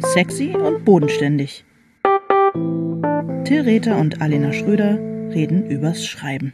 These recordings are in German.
Sexy und bodenständig. Till Rether und Alena Schröder reden übers Schreiben.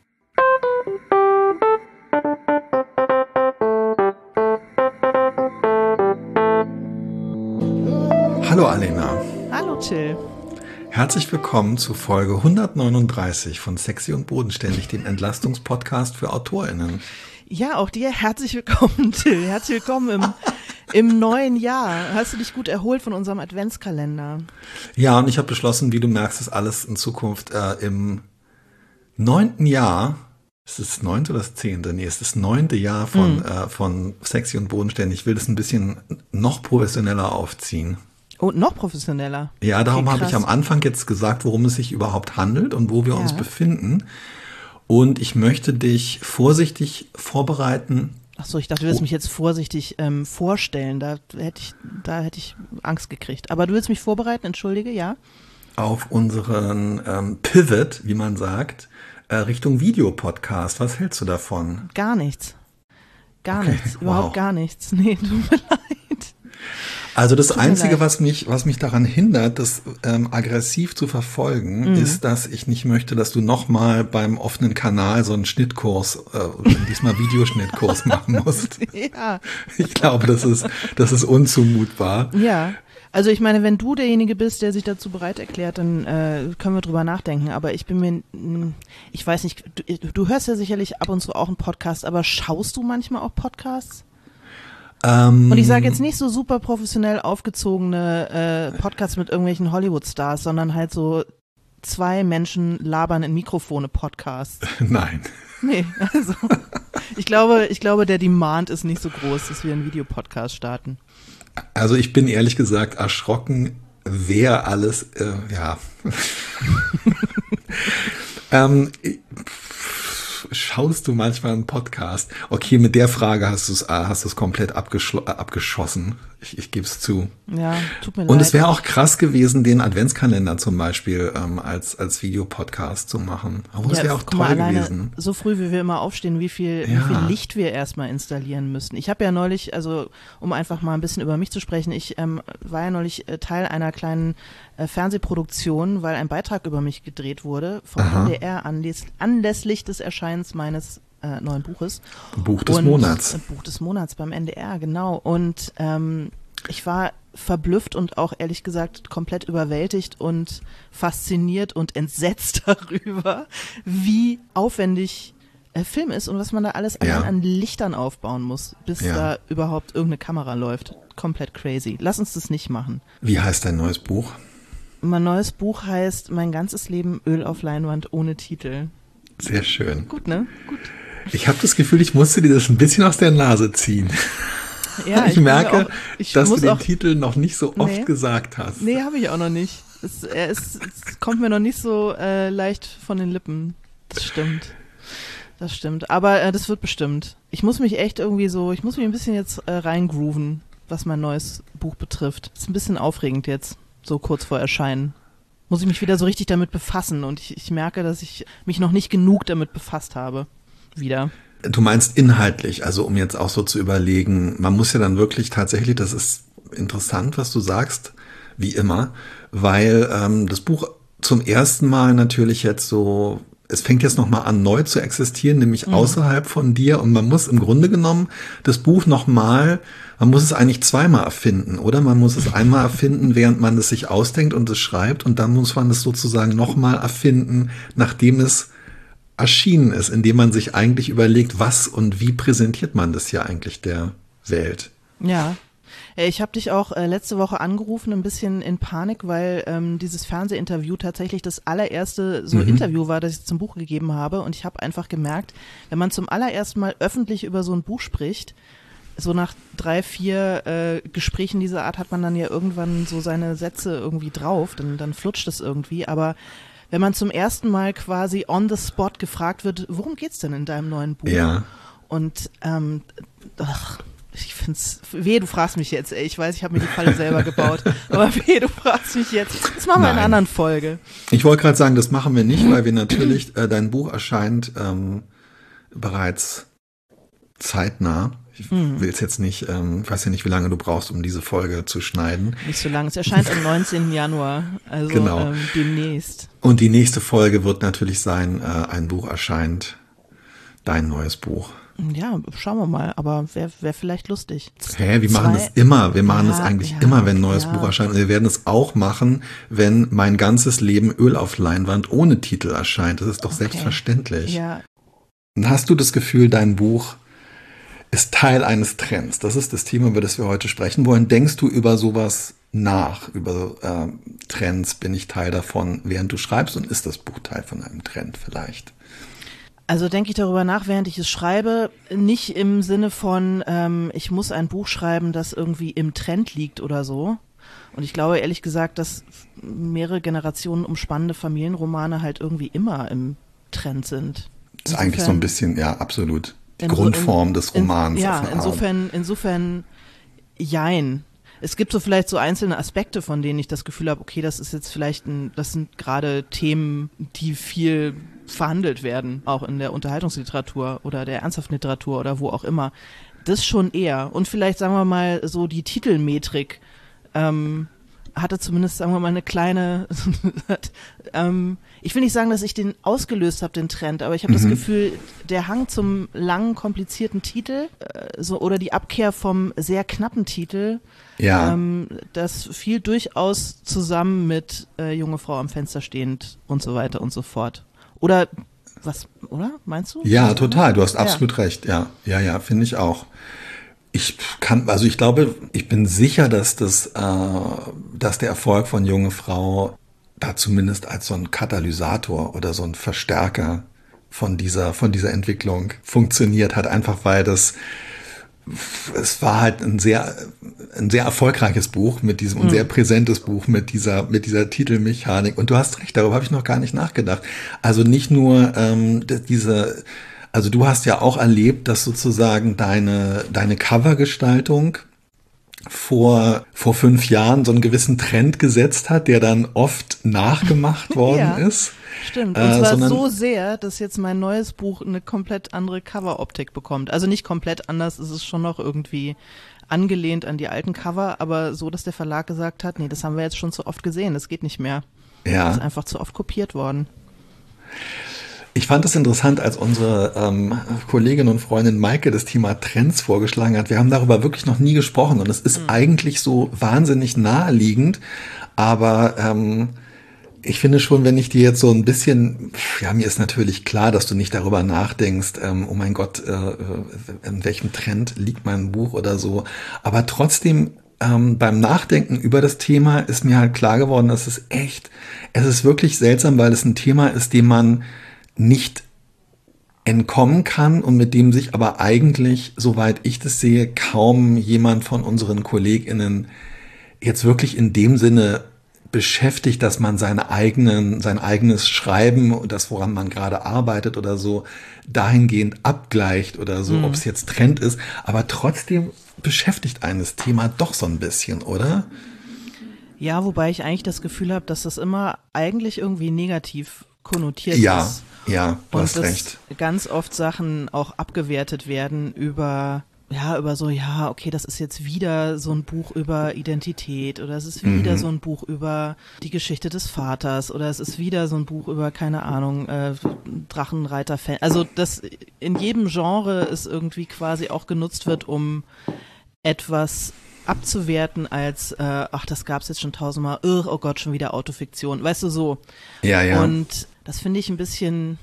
Hallo Alena. Hallo Till. Herzlich willkommen zu Folge 139 von Sexy und Bodenständig, dem Entlastungspodcast für AutorInnen. Ja, auch dir herzlich willkommen, Till. Herzlich willkommen im neuen Jahr. Hast du dich gut erholt von unserem Adventskalender? Ja, und ich habe beschlossen, wie du merkst, ist alles in Zukunft im 9. Jahr, ist es das 9. oder das 10.? Nee, es ist das 9. Jahr von Sexy und Bodenständig. Ich will das ein bisschen noch professioneller aufziehen. Oh, noch professioneller? Ja, darum Okay, habe ich am Anfang jetzt gesagt, worum es sich überhaupt handelt und wo wir uns befinden. Und ich möchte dich vorsichtig vorbereiten. Ach so, ich dachte, du willst mich jetzt vorsichtig vorstellen. Da hätte ich Angst gekriegt. Aber du willst mich vorbereiten, entschuldige, ja? Auf unseren Pivot, wie man sagt, Richtung Videopodcast. Was hältst du davon? Gar nichts. Okay, Nichts. Überhaupt gar nichts. Nee, tut mir leid. Also das Einzige, was mich daran hindert, das aggressiv zu verfolgen, ist, dass ich nicht möchte, dass du nochmal beim offenen Kanal so einen Schnittkurs, diesmal Videoschnittkurs machen musst. Ja. Ich glaube, das ist unzumutbar. Ja. Also ich meine, wenn du derjenige bist, der sich dazu bereit erklärt, dann können wir drüber nachdenken. Aber ich weiß nicht, du hörst ja sicherlich ab und zu auch einen Podcast, aber schaust du manchmal auch Podcasts? Und ich sage jetzt nicht so super professionell aufgezogene Podcasts mit irgendwelchen Hollywood-Stars, sondern halt so 2 Menschen labern in Mikrofone Podcasts. Nein. Nee, also ich glaube, der Demand ist nicht so groß, dass wir einen Videopodcast starten. Also ich bin ehrlich gesagt erschrocken, wer alles, schaust du manchmal einen Podcast? Okay, mit der Frage hast du es komplett abgeschossen. Ich gebe es zu. Ja, tut mir leid. Und es wäre auch krass gewesen, den Adventskalender zum Beispiel als Videopodcast zu machen. Aber es wäre auch toll gewesen. So früh, wie wir immer aufstehen, wie viel Licht wir erstmal installieren müssten. Ich habe ja neulich, also um einfach mal ein bisschen über mich zu sprechen, ich war ja neulich Teil einer kleinen Fernsehproduktion, weil ein Beitrag über mich gedreht wurde vom NDR anlässlich des Erscheinens meines neuen Buches. Buch des Monats. Buch des Monats beim NDR, genau. Und ich war verblüfft und auch ehrlich gesagt komplett überwältigt und fasziniert und entsetzt darüber, wie aufwendig Film ist und was man da alles an Lichtern aufbauen muss, bis da überhaupt irgendeine Kamera läuft. Komplett crazy. Lass uns das nicht machen. Wie heißt dein neues Buch? Mein neues Buch heißt Mein ganzes Leben Öl auf Leinwand ohne Titel. Sehr schön. Gut, ne? Gut. Ich habe das Gefühl, ich musste dir das ein bisschen aus der Nase ziehen. Ja, ich merke, dass du den Titel noch nicht so oft gesagt hast. Nee, habe ich auch noch nicht. Es kommt mir noch nicht so leicht von den Lippen. Das stimmt. Aber das wird bestimmt. Ich muss mich ein bisschen jetzt reingrooven, was mein neues Buch betrifft. Ist ein bisschen aufregend jetzt, so kurz vor Erscheinen. Muss ich mich wieder so richtig damit befassen und ich merke, dass ich mich noch nicht genug damit befasst habe. Wieder. Du meinst inhaltlich, also um jetzt auch so zu überlegen, man muss ja dann wirklich tatsächlich, das ist interessant, was du sagst, wie immer, weil das Buch zum ersten Mal natürlich jetzt so, es fängt jetzt nochmal an neu zu existieren, nämlich außerhalb von dir und man muss im Grunde genommen das Buch man muss es eigentlich zweimal erfinden, oder? Man muss es einmal erfinden, während man es sich ausdenkt und es schreibt und dann muss man es sozusagen nochmal erfinden, nachdem es erschienen ist, indem man sich eigentlich überlegt, was und wie präsentiert man das ja eigentlich der Welt. Ja, ich habe dich auch letzte Woche angerufen, ein bisschen in Panik, weil dieses Fernsehinterview tatsächlich das allererste Interview war, das ich zum Buch gegeben habe und ich habe einfach gemerkt, wenn man zum allerersten Mal öffentlich über so ein Buch spricht, so nach 3, 4 Gesprächen dieser Art hat man dann ja irgendwann so seine Sätze irgendwie drauf, dann flutscht es irgendwie, aber wenn man zum ersten Mal quasi on the spot gefragt wird, worum geht's denn in deinem neuen Buch? Ja. Und ich find's, du fragst mich jetzt, ey, ich weiß, ich habe mir die Falle selber gebaut, aber du fragst mich jetzt, das machen wir in einer anderen Folge. Ich wollte gerade sagen, das machen wir nicht, weil wir natürlich, dein Buch erscheint bereits zeitnah. Ich will es jetzt nicht, ich weiß ja nicht, wie lange du brauchst, um diese Folge zu schneiden. Nicht so lange. Es erscheint am 19. Januar, also genau. Demnächst. Und die nächste Folge wird natürlich sein, ein Buch erscheint, dein neues Buch. Ja, schauen wir mal, aber wäre vielleicht lustig. Wir machen das immer. Wir machen das eigentlich immer, wenn ein neues Buch erscheint. Und wir werden es auch machen, wenn mein ganzes Leben Öl auf Leinwand ohne Titel erscheint. Das ist doch selbstverständlich. Ja. Und hast du das Gefühl, dein Buch ist Teil eines Trends? Das ist das Thema, über das wir heute sprechen wollen. Denkst du über sowas nach, über Trends? Bin ich Teil davon, während du schreibst? Und ist das Buch Teil von einem Trend vielleicht? Also denke ich darüber nach, während ich es schreibe, nicht im Sinne von, ich muss ein Buch schreiben, das irgendwie im Trend liegt oder so. Und ich glaube ehrlich gesagt, dass mehrere Generationen umspannende Familienromane halt irgendwie immer im Trend sind. Das ist eigentlich so ein bisschen, ja, absolut die Grundform des Romans. Insofern jein. Es gibt so vielleicht so einzelne Aspekte, von denen ich das Gefühl habe, okay, das ist jetzt vielleicht das sind gerade Themen, die viel verhandelt werden, auch in der Unterhaltungsliteratur oder der ernsthaften Literatur oder wo auch immer. Das schon eher. Und vielleicht, sagen wir mal, so die Titelmetrik hatte zumindest, sagen wir mal, eine kleine ich will nicht sagen, dass ich den ausgelöst habe, den Trend, aber ich habe das Gefühl, der Hang zum langen, komplizierten Titel oder die Abkehr vom sehr knappen Titel, das fiel durchaus zusammen mit junge Frau am Fenster stehend und so weiter und so fort. Oder meinst du? Ja, total, du hast absolut recht, ja, finde ich auch. Ich glaube, ich bin sicher, dass der Erfolg von Junge Frau da zumindest als so ein Katalysator oder so ein Verstärker von dieser Entwicklung funktioniert hat, einfach weil es war halt ein sehr erfolgreiches Buch mit diesem und sehr präsentes Buch mit dieser Titelmechanik. Und du hast recht, darüber habe ich noch gar nicht nachgedacht. Also nicht nur also du hast ja auch erlebt, dass sozusagen deine Covergestaltung vor 5 Jahren so einen gewissen Trend gesetzt hat, der dann oft nachgemacht worden ist. Stimmt, und zwar so sehr, dass jetzt mein neues Buch eine komplett andere Coveroptik bekommt. Also nicht komplett anders, es ist schon noch irgendwie angelehnt an die alten Cover, aber so, dass der Verlag gesagt hat, nee, das haben wir jetzt schon zu oft gesehen, das geht nicht mehr. Ja. Das ist einfach zu oft kopiert worden. Ich fand es interessant, als unsere Kollegin und Freundin Maike das Thema Trends vorgeschlagen hat. Wir haben darüber wirklich noch nie gesprochen und es ist eigentlich so wahnsinnig naheliegend, aber ich finde schon, wenn ich dir jetzt so ein bisschen, mir ist natürlich klar, dass du nicht darüber nachdenkst, oh mein Gott, in welchem Trend liegt mein Buch oder so, aber trotzdem beim Nachdenken über das Thema ist mir halt klar geworden, dass es ist wirklich seltsam, weil es ein Thema ist, dem man nicht entkommen kann und mit dem sich aber eigentlich, soweit ich das sehe, kaum jemand von unseren KollegInnen jetzt wirklich in dem Sinne beschäftigt, dass man sein eigenes Schreiben und das, woran man gerade arbeitet oder so, dahingehend abgleicht oder so, ob es jetzt Trend ist. Aber trotzdem beschäftigt einen das Thema doch so ein bisschen, oder? Ja, wobei ich eigentlich das Gefühl habe, dass das immer eigentlich irgendwie negativ konnotiert ist. Ja, du hast recht. Ganz oft Sachen auch abgewertet werden über so, okay, das ist jetzt wieder so ein Buch über Identität oder es ist wieder so ein Buch über die Geschichte des Vaters oder es ist wieder so ein Buch über, keine Ahnung, Drachenreiter, also das in jedem Genre es irgendwie quasi auch genutzt wird, um etwas abzuwerten als, das gab's jetzt schon 1000-mal, oh Gott, schon wieder Autofiktion, weißt du, so. Ja. Und das finde ich ein bisschen,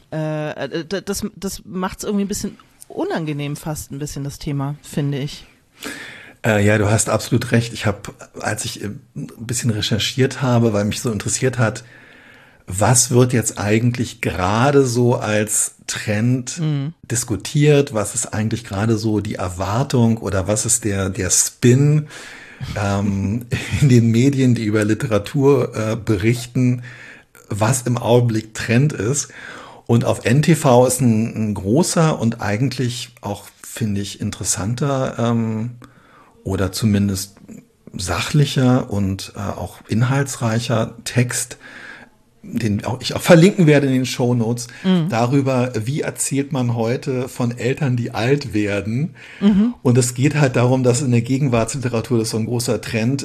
das macht's irgendwie ein bisschen unangenehm fast ein bisschen, das Thema, finde ich. Ja, du hast absolut recht. Als ich ein bisschen recherchiert habe, weil mich so interessiert hat, was wird jetzt eigentlich gerade so als Trend diskutiert? Was ist eigentlich gerade so die Erwartung oder was ist der Spin in den Medien, die über Literatur berichten, was im Augenblick Trend ist? Und auf NTV ist ein großer und eigentlich auch, finde ich, interessanter oder zumindest sachlicher und auch inhaltsreicher Text den ich auch verlinken werde in den Shownotes, darüber, wie erzählt man heute von Eltern, die alt werden. Und es geht halt darum, dass in der Gegenwartsliteratur das so ein großer Trend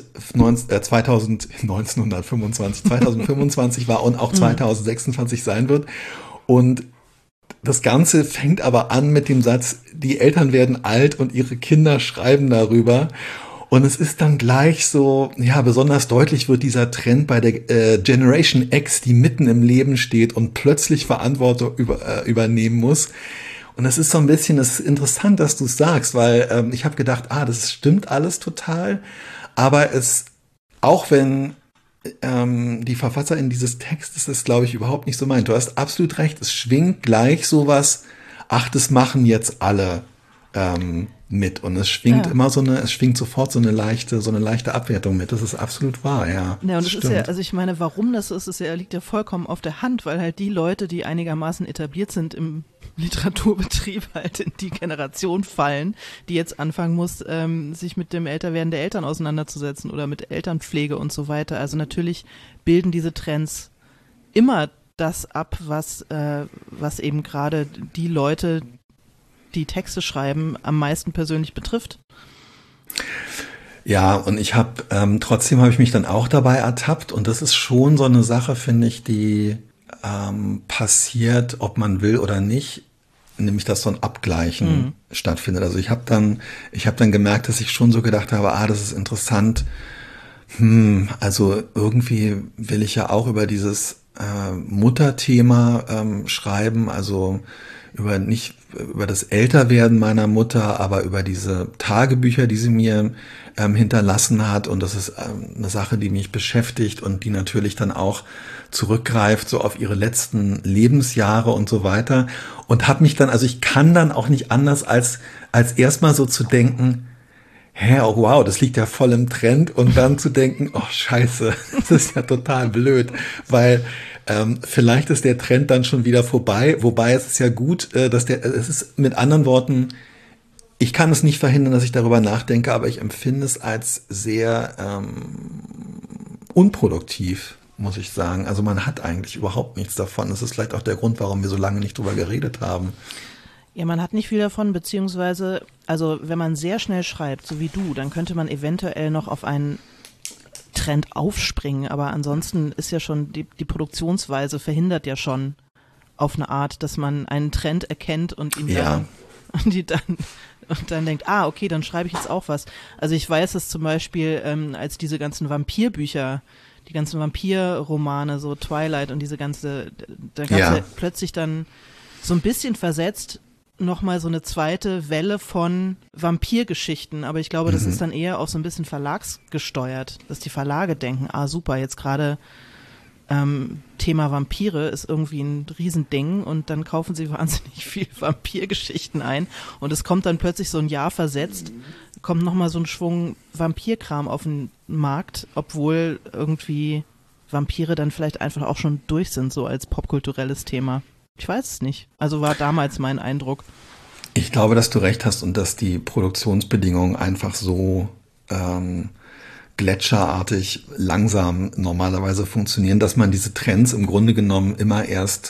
2025 war und auch 2026 sein wird. Und das Ganze fängt aber an mit dem Satz, die Eltern werden alt und ihre Kinder schreiben darüber. Und es ist dann gleich so, ja, besonders deutlich wird dieser Trend bei der Generation X, die mitten im Leben steht und plötzlich Verantwortung übernehmen muss. Und das ist so ein bisschen, das ist interessant, dass du es sagst, weil ich habe gedacht, das stimmt alles total. Aber auch wenn die Verfasserin dieses Textes das, glaube ich, überhaupt nicht so meint. Du hast absolut recht, es schwingt gleich sowas, das machen jetzt alle mit. Und es schwingt es schwingt sofort so eine leichte Abwertung mit. Das ist absolut wahr, ja. Ja, und das ist ja, also ich meine, warum das so ist, liegt ja vollkommen auf der Hand, weil halt die Leute, die einigermaßen etabliert sind im Literaturbetrieb, halt in die Generation fallen, die jetzt anfangen muss, sich mit dem Älterwerden der Eltern auseinanderzusetzen oder mit Elternpflege und so weiter. Also natürlich bilden diese Trends immer das ab, was eben gerade die Leute, die Texte schreiben, am meisten persönlich betrifft. Ja, und trotzdem habe ich mich dann auch dabei ertappt, und das ist schon so eine Sache, finde ich, die passiert, ob man will oder nicht, nämlich dass so ein Abgleichen stattfindet. Also ich habe dann gemerkt, dass ich schon so gedacht habe, das ist interessant. Also irgendwie will ich ja auch über dieses Mutterthema schreiben, also nicht über das Älterwerden meiner Mutter, aber über diese Tagebücher, die sie mir hinterlassen hat. Und das ist eine Sache, die mich beschäftigt und die natürlich dann auch zurückgreift so auf ihre letzten Lebensjahre und so weiter. Und habe mich dann, also ich kann dann auch nicht anders als erstmal so zu denken, oh wow, das liegt ja voll im Trend, und dann zu denken, scheiße, das ist ja total blöd, weil vielleicht ist der Trend dann schon wieder vorbei, wobei es ist ja gut, es ist mit anderen Worten, ich kann es nicht verhindern, dass ich darüber nachdenke, aber ich empfinde es als sehr unproduktiv, muss ich sagen. Also man hat eigentlich überhaupt nichts davon. Das ist vielleicht auch der Grund, warum wir so lange nicht drüber geredet haben. Ja, man hat nicht viel davon, beziehungsweise, also wenn man sehr schnell schreibt, so wie du, dann könnte man eventuell noch auf einen Trend aufspringen, aber ansonsten ist ja schon, die Produktionsweise verhindert ja schon auf eine Art, dass man einen Trend erkennt und ihn dann denkt, okay, dann schreibe ich jetzt auch was. Also ich weiß es zum Beispiel, als diese ganzen Vampirbücher, die ganzen Vampirromane, so Twilight und da gab es ja plötzlich dann so ein bisschen versetzt nochmal so eine zweite Welle von Vampirgeschichten, aber ich glaube, das ist dann eher auch so ein bisschen verlagsgesteuert, dass die Verlage denken, super, jetzt gerade Thema Vampire ist irgendwie ein Riesending, und dann kaufen sie wahnsinnig viel Vampirgeschichten ein, und es kommt dann plötzlich so ein Jahr versetzt, kommt nochmal so ein Schwung Vampirkram auf den Markt, obwohl irgendwie Vampire dann vielleicht einfach auch schon durch sind, so als popkulturelles Thema. Ich weiß es nicht. Also war damals mein Eindruck. Ich glaube, dass du recht hast und dass die Produktionsbedingungen einfach so gletscherartig langsam normalerweise funktionieren, dass man diese Trends im Grunde genommen immer erst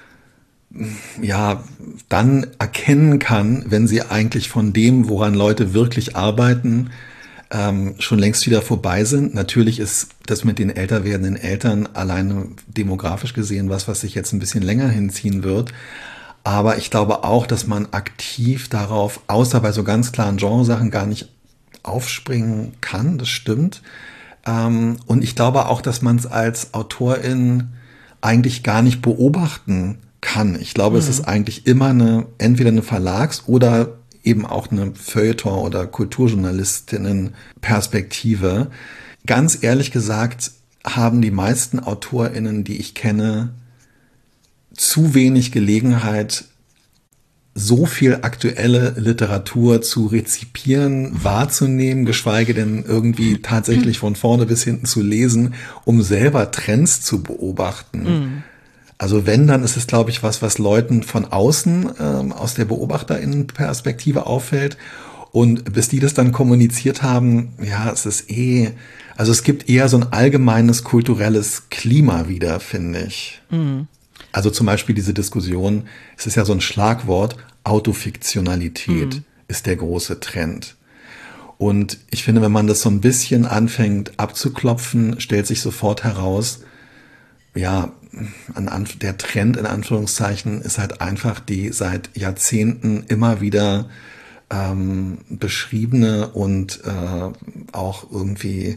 dann erkennen kann, wenn sie eigentlich von dem, woran Leute wirklich arbeiten, schon längst wieder vorbei sind. Natürlich ist das mit den älter werdenden Eltern alleine demografisch gesehen was sich jetzt ein bisschen länger hinziehen wird. Aber ich glaube auch, dass man aktiv darauf, außer bei so ganz klaren Genresachen, gar nicht aufspringen kann. Das stimmt. Und ich glaube auch, dass man es als Autorin eigentlich gar nicht beobachten kann. Ich glaube, es ist eigentlich immer entweder eine Verlags- oder eben auch eine Feuilleton- oder Kulturjournalistinnen-Perspektive. Ganz ehrlich gesagt haben die meisten AutorInnen, die ich kenne, zu wenig Gelegenheit, so viel aktuelle Literatur zu rezipieren, wahrzunehmen, geschweige denn irgendwie tatsächlich von vorne bis hinten zu lesen, um selber Trends zu beobachten. Also wenn, dann ist es, glaube ich, was Leuten von außen aus der BeobachterInnenperspektive auffällt. Und bis die das dann kommuniziert haben, ja, also es gibt eher so ein allgemeines kulturelles Klima wieder, finde ich. Mhm. Also zum Beispiel diese Diskussion, es ist ja so ein Schlagwort, Autofiktionalität ist der große Trend. Und ich finde, wenn man das so ein bisschen anfängt abzuklopfen, stellt sich sofort heraus, ja, der Trend in Anführungszeichen ist halt einfach die seit Jahrzehnten immer wieder beschriebene und auch irgendwie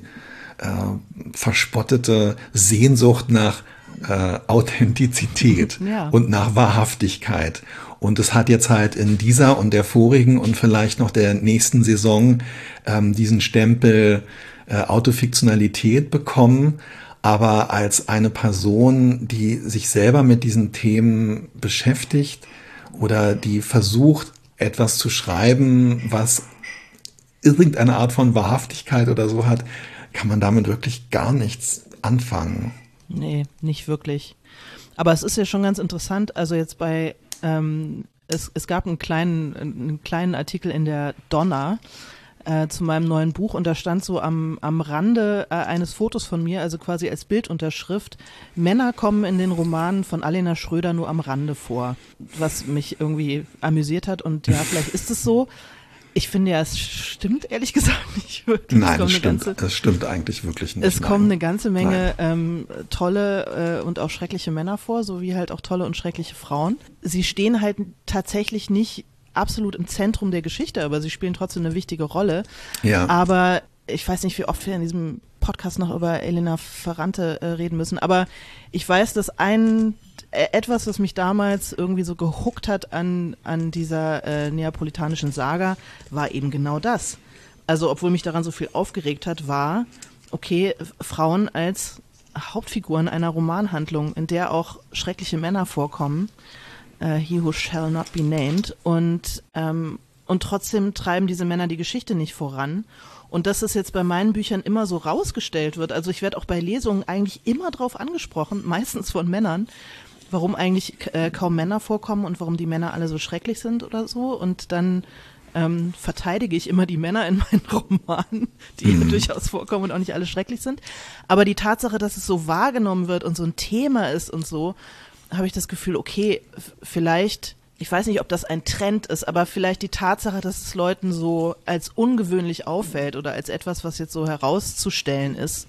verspottete Sehnsucht nach Authentizität und nach Wahrhaftigkeit. Und es hat jetzt halt in dieser und der vorigen und vielleicht noch der nächsten Saison diesen Stempel Autofiktionalität bekommen. Aber als eine Person, die sich selber mit diesen Themen beschäftigt oder die versucht, etwas zu schreiben, was irgendeine Art von Wahrhaftigkeit oder so hat, kann man damit wirklich gar nichts anfangen. Nee, nicht wirklich. Aber es ist ja schon ganz interessant, also jetzt es gab einen kleinen Artikel in der Donna zu meinem neuen Buch und da stand so am Rande eines Fotos von mir, also quasi als Bildunterschrift, Männer kommen in den Romanen von Alena Schröder nur am Rande vor, was mich irgendwie amüsiert hat und ja, vielleicht ist es so. Ich finde ja, es stimmt ehrlich gesagt nicht wirklich. Nein, es stimmt eigentlich wirklich nicht. Es kommen eine ganze Menge tolle und auch schreckliche Männer vor, sowie halt auch tolle und schreckliche Frauen. Sie stehen halt tatsächlich nicht absolut im Zentrum der Geschichte, aber sie spielen trotzdem eine wichtige Rolle. Ja. Aber ich weiß nicht, wie oft wir in diesem Podcast noch über Elena Ferrante reden müssen, aber ich weiß, dass etwas, was mich damals irgendwie so gehuckt hat an dieser neapolitanischen Saga, war eben genau das. Also obwohl mich daran so viel aufgeregt hat, war, okay, Frauen als Hauptfiguren einer Romanhandlung, in der auch schreckliche Männer vorkommen, he who shall not be named, und trotzdem treiben diese Männer die Geschichte nicht voran. Und dass es jetzt bei meinen Büchern immer so rausgestellt wird, also ich werde auch bei Lesungen eigentlich immer drauf angesprochen, meistens von Männern, warum eigentlich kaum Männer vorkommen und warum die Männer alle so schrecklich sind oder so. Und dann verteidige ich immer die Männer in meinen Romanen, die durchaus vorkommen und auch nicht alle schrecklich sind. Aber die Tatsache, dass es so wahrgenommen wird und so ein Thema ist und so, habe ich das Gefühl, okay, vielleicht, ich weiß nicht, ob das ein Trend ist, aber vielleicht die Tatsache, dass es Leuten so als ungewöhnlich auffällt oder als etwas, was jetzt so herauszustellen ist,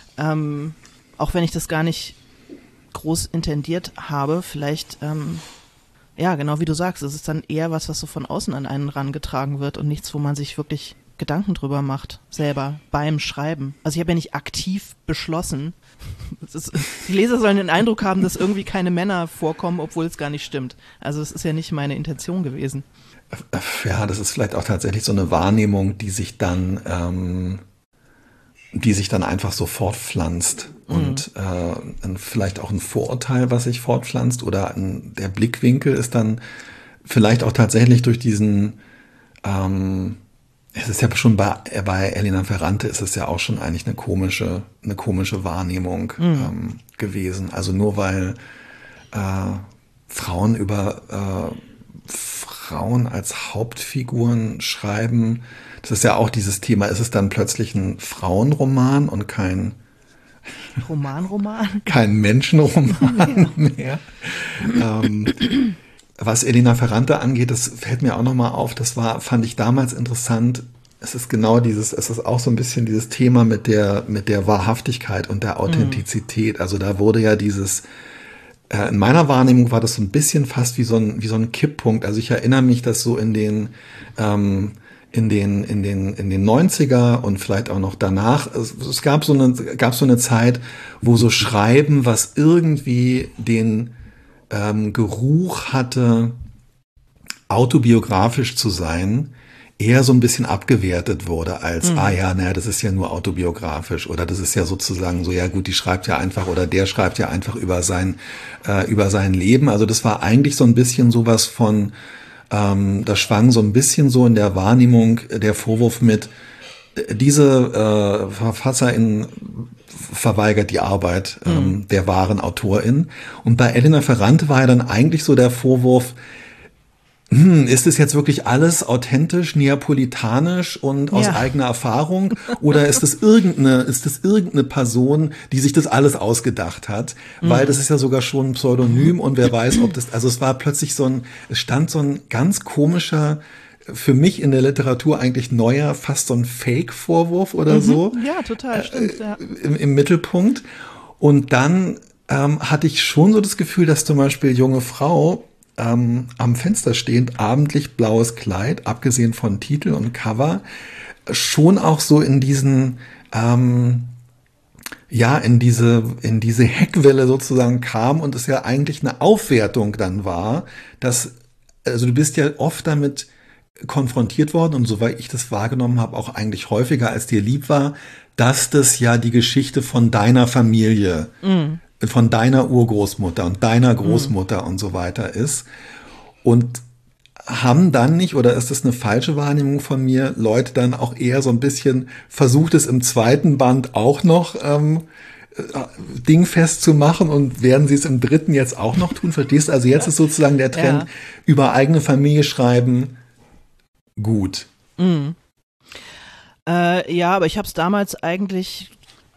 auch wenn ich das gar nicht groß intendiert habe, vielleicht, ja, genau wie du sagst, es ist dann eher was so von außen an einen rangetragen wird und nichts, wo man sich wirklich Gedanken drüber macht, selber beim Schreiben. Also ich habe ja nicht aktiv beschlossen, die Leser sollen den Eindruck haben, dass irgendwie keine Männer vorkommen, obwohl es gar nicht stimmt. Also es ist ja nicht meine Intention gewesen. Ja, das ist vielleicht auch tatsächlich so eine Wahrnehmung, die sich dann einfach so fortpflanzt und vielleicht auch ein Vorurteil, was sich fortpflanzt oder der Blickwinkel ist dann vielleicht auch tatsächlich durch diesen es ist ja schon bei Elena Ferrante ist es ja auch schon eigentlich eine komische Wahrnehmung gewesen. Also nur weil Frauen über Frauen als Hauptfiguren schreiben, das ist ja auch dieses Thema, ist es dann plötzlich ein Frauenroman und kein kein Menschenroman mehr. Was Elena Ferrante angeht, das fällt mir auch nochmal auf, fand ich damals interessant. Es ist genau es ist auch so ein bisschen dieses Thema mit der Wahrhaftigkeit und der Authentizität. Also da wurde ja in meiner Wahrnehmung war das so ein bisschen fast wie so ein Kipppunkt. Also ich erinnere mich, dass so in den 90er und vielleicht auch noch danach, es gab so eine Zeit, wo so Schreiben, was irgendwie den Geruch hatte, autobiografisch zu sein, eher so ein bisschen abgewertet wurde als, das ist ja nur autobiografisch oder das ist ja sozusagen so, ja gut, die schreibt ja einfach oder der schreibt ja einfach über sein Leben. Also das war eigentlich so ein bisschen sowas von, da schwang so ein bisschen so in der Wahrnehmung der Vorwurf mit, diese Verfasserin verweigert die Arbeit der wahren Autorin. Und bei Elena Ferrante war ja dann eigentlich so der Vorwurf, ist es jetzt wirklich alles authentisch, neapolitanisch und aus eigener Erfahrung? Oder ist es irgendeine Person, die sich das alles ausgedacht hat? Weil das ist ja sogar schon ein Pseudonym und wer weiß, ob das, also es war plötzlich es stand so ein ganz komischer, für mich in der Literatur eigentlich neuer, fast so ein Fake-Vorwurf oder so. Ja, total, stimmt, ja. Im Mittelpunkt. Und dann hatte ich schon so das Gefühl, dass zum Beispiel junge Frau am Fenster stehend, abendlich blaues Kleid, abgesehen von Titel und Cover, schon auch so in diesen, in diese Heckwelle sozusagen kam und es ja eigentlich eine Aufwertung dann war, also du bist ja oft damit konfrontiert worden und soweit ich das wahrgenommen habe, auch eigentlich häufiger als dir lieb war, dass das ja die Geschichte von deiner Familie von deiner Urgroßmutter und deiner Großmutter und so weiter ist. Und haben dann nicht, oder ist das eine falsche Wahrnehmung von mir, Leute dann auch eher so ein bisschen versucht, es im zweiten Band auch noch dingfest zu machen und werden sie es im dritten jetzt auch noch tun? Verstehst du? Also jetzt ist sozusagen der Trend, über eigene Familie schreiben, gut. Aber ich habe es damals eigentlich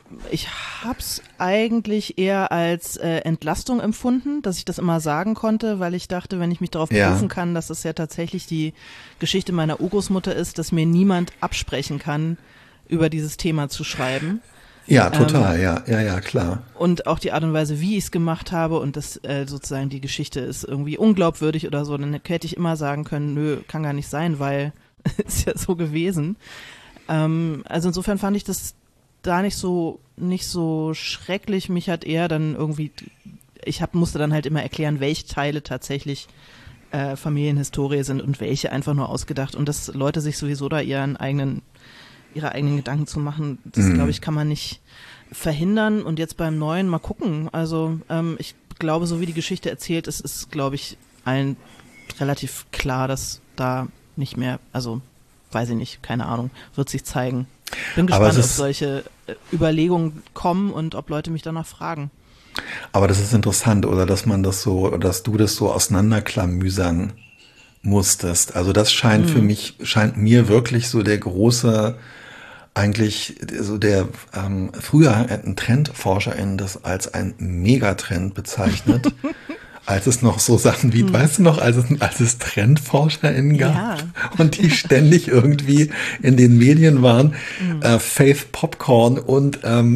eher als Entlastung empfunden, dass ich das immer sagen konnte, weil ich dachte, wenn ich mich darauf berufen kann, dass es ja tatsächlich die Geschichte meiner Urgroßmutter ist, dass mir niemand absprechen kann, über dieses Thema zu schreiben. Ja, total, ja, klar. Und auch die Art und Weise, wie ich es gemacht habe und das sozusagen die Geschichte ist irgendwie unglaubwürdig oder so, dann hätte ich immer sagen können, nö, kann gar nicht sein, weil ist ja so gewesen. Also insofern fand ich das da nicht so schrecklich. Mich hat eher dann irgendwie, musste dann halt immer erklären, welche Teile tatsächlich Familienhistorie sind und welche einfach nur ausgedacht und dass Leute sich sowieso da ihre eigenen Gedanken zu machen, das glaube ich, kann man nicht verhindern. Und jetzt beim Neuen mal gucken. Also ich glaube, so wie die Geschichte erzählt ist, ist, glaube ich, allen relativ klar, dass da nicht mehr, also weiß ich nicht, keine Ahnung, wird sich zeigen. Bin gespannt, ob solche Überlegungen kommen und ob Leute mich danach fragen. Aber das ist interessant, oder dass du das so auseinanderklamüsern musstest. Also das scheint mir wirklich so der große, eigentlich so der früher ein TrendforscherInnen das als ein Megatrend bezeichnet. Als es noch so Sachen wie, weißt du noch, als es TrendforscherInnen gab und die ständig irgendwie in den Medien waren, Faith Popcorn und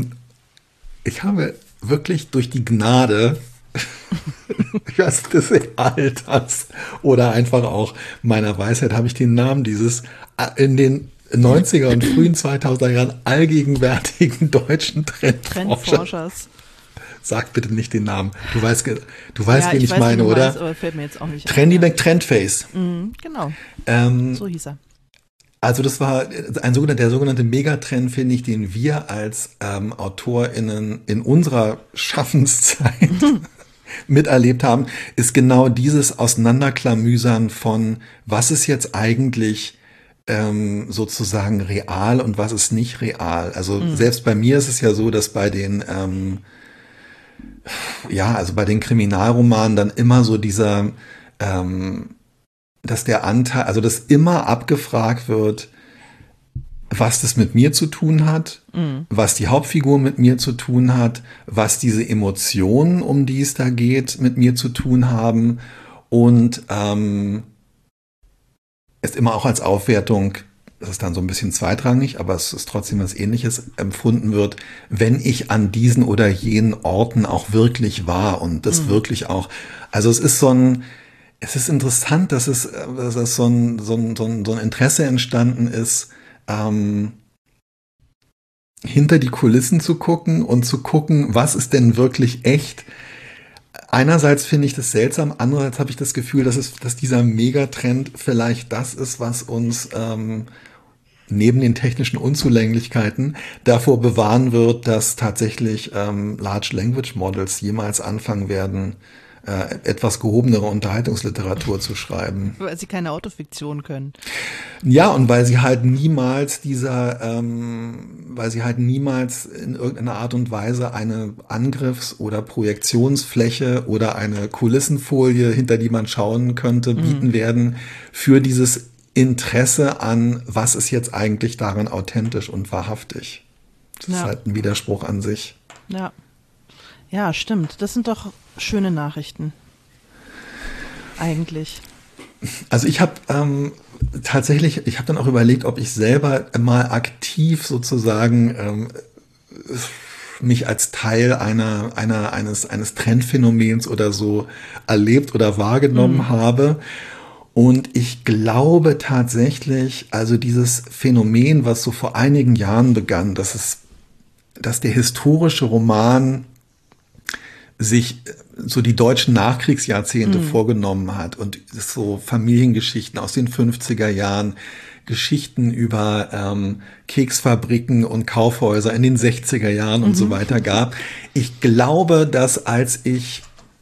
ich habe wirklich durch die Gnade ich weiß, des Alters oder einfach auch meiner Weisheit habe ich den Namen dieses in den 90er und frühen 2000er Jahren allgegenwärtigen deutschen Trendforschers. Sag bitte nicht den Namen. Du weißt, wen ich meine, oder? Meinst, aber fällt mir jetzt auch nicht Trendy McTrendface. Genau. So hieß er. Also das war der sogenannte Megatrend, finde ich, den wir als AutorInnen in unserer Schaffenszeit miterlebt haben, ist genau dieses Auseinanderklamüsern von, was ist jetzt eigentlich sozusagen real und was ist nicht real. Also selbst bei mir ist es ja so, dass bei den bei den Kriminalromanen dann immer so dieser, dass der Anteil, also dass immer abgefragt wird, was das mit mir zu tun hat, was die Hauptfigur mit mir zu tun hat, was diese Emotionen, um die es da geht, mit mir zu tun haben und es immer auch als Aufwertung, das ist dann so ein bisschen zweitrangig, aber es ist trotzdem was Ähnliches empfunden wird, wenn ich an diesen oder jenen Orten auch wirklich war und das wirklich auch, also es ist interessant, dass so ein Interesse entstanden ist, hinter die Kulissen zu gucken und zu gucken, was ist denn wirklich echt. Einerseits finde ich das seltsam, andererseits habe ich das Gefühl, dass dieser Megatrend vielleicht das ist, was uns neben den technischen Unzulänglichkeiten davor bewahren wird, dass tatsächlich Large Language Models jemals anfangen werden, etwas gehobenere Unterhaltungsliteratur zu schreiben. Weil sie keine Autofiktion können. Ja, und weil sie halt niemals in irgendeiner Art und Weise eine Angriffs- oder Projektionsfläche oder eine Kulissenfolie, hinter die man schauen könnte, bieten werden für dieses Interesse an, was ist jetzt eigentlich daran authentisch und wahrhaftig. Das ist halt ein Widerspruch an sich. Ja. Ja, stimmt. Das sind doch schöne Nachrichten. Eigentlich. Also ich habe ich habe dann auch überlegt, ob ich selber mal aktiv sozusagen mich als Teil eines Trendphänomens oder so erlebt oder wahrgenommen habe. Und ich glaube tatsächlich, also dieses Phänomen, was so vor einigen Jahren begann, dass der historische Roman sich so die deutschen Nachkriegsjahrzehnte vorgenommen hat und so Familiengeschichten aus den 50er Jahren, Geschichten über Keksfabriken und Kaufhäuser in den 60er Jahren und so weiter gab. Ich glaube, dass als ich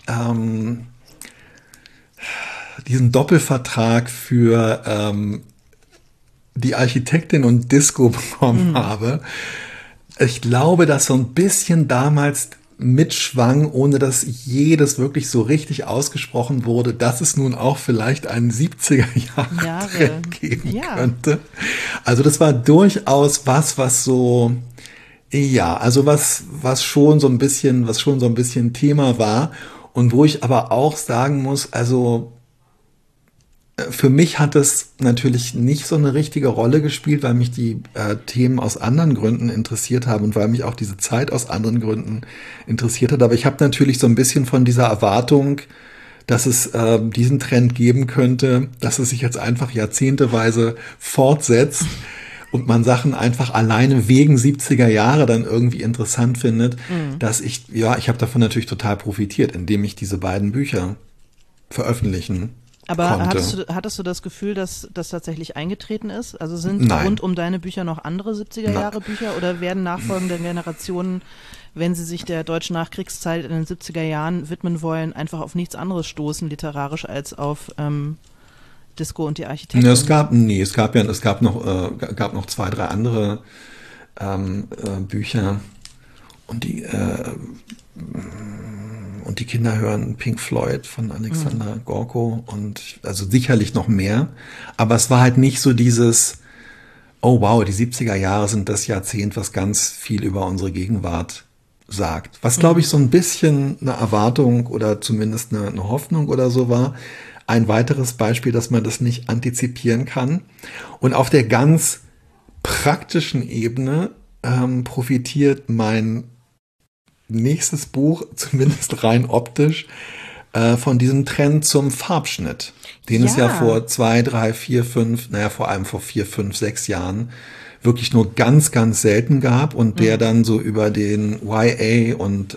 diesen Doppelvertrag für die Architektin und Disco bekommen habe, ich glaube, dass so ein bisschen damals mitschwang, ohne dass jedes wirklich so richtig ausgesprochen wurde, dass es nun auch vielleicht einen 70er-Jahre-Trend geben könnte. Also das war durchaus was so, ja, also was schon so ein bisschen Thema war und wo ich aber auch sagen muss, also für mich hat es natürlich nicht so eine richtige Rolle gespielt, weil mich die Themen aus anderen Gründen interessiert haben und weil mich auch diese Zeit aus anderen Gründen interessiert hat. Aber ich habe natürlich so ein bisschen von dieser Erwartung, dass es diesen Trend geben könnte, dass es sich jetzt einfach jahrzehnteweise fortsetzt und man Sachen einfach alleine wegen 70er Jahre dann irgendwie interessant findet, dass ich habe davon natürlich total profitiert, indem ich diese beiden Bücher veröffentlichen Aber konnte. hattest du das Gefühl, dass das tatsächlich eingetreten ist? Also sind rund um deine Bücher noch andere 70er-Jahre-Bücher oder werden nachfolgende Generationen, wenn sie sich der deutschen Nachkriegszeit in den 70er Jahren widmen wollen, einfach auf nichts anderes stoßen, literarisch, als auf Disco und die Architektin? Es gab noch 2, 3 andere Bücher und die Kinder hören Pink Floyd von Alexander Gorko und also sicherlich noch mehr. Aber es war halt nicht so dieses, oh wow, die 70er Jahre sind das Jahrzehnt, was ganz viel über unsere Gegenwart sagt. Was, glaube ich, so ein bisschen eine Erwartung oder zumindest eine Hoffnung oder so war. Ein weiteres Beispiel, dass man das nicht antizipieren kann. Und auf der ganz praktischen Ebene profitiert mein nächstes Buch, zumindest rein optisch, von diesem Trend zum Farbschnitt, den es ja vor 2, 3, 4, 5, vor allem vor 4, 5, 6 Jahren wirklich nur ganz, ganz selten gab und der dann so über den YA und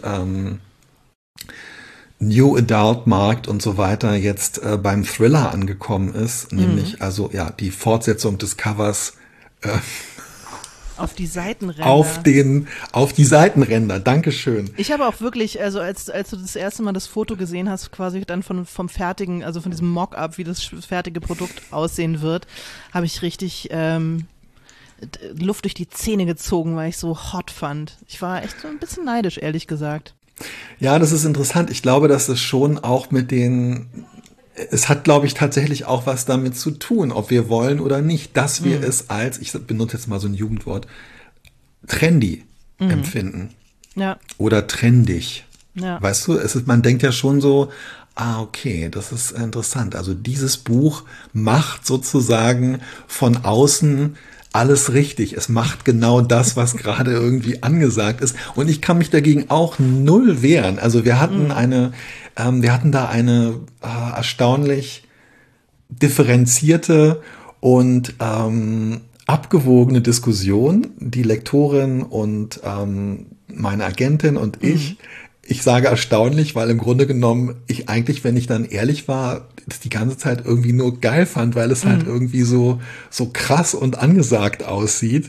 New Adult Markt und so weiter jetzt beim Thriller angekommen ist, nämlich also die Fortsetzung des Covers auf die Seitenränder. Auf die Seitenränder, Dankeschön. Ich habe auch wirklich, also als du das erste Mal das Foto gesehen hast, quasi dann vom fertigen, also von diesem Mock-up, wie das fertige Produkt aussehen wird, habe ich richtig Luft durch die Zähne gezogen, weil ich so hot fand. Ich war echt so ein bisschen neidisch, ehrlich gesagt. Ja, das ist interessant. Ich glaube, dass es schon auch es hat, glaube ich, tatsächlich auch was damit zu tun, ob wir wollen oder nicht, dass wir es als, ich benutze jetzt mal so ein Jugendwort, trendy empfinden. Ja. Oder trendig. Ja. Weißt du, man denkt ja schon so, okay, das ist interessant. Also dieses Buch macht sozusagen von außen alles richtig. Es macht genau das, was gerade irgendwie angesagt ist. Und ich kann mich dagegen auch null wehren. Also wir hatten da eine erstaunlich differenzierte und abgewogene Diskussion. Die Lektorin und meine Agentin und ich. Ich sage erstaunlich, weil im Grunde genommen ich eigentlich, wenn ich dann ehrlich war, das die ganze Zeit irgendwie nur geil fand, weil es halt irgendwie so krass und angesagt aussieht.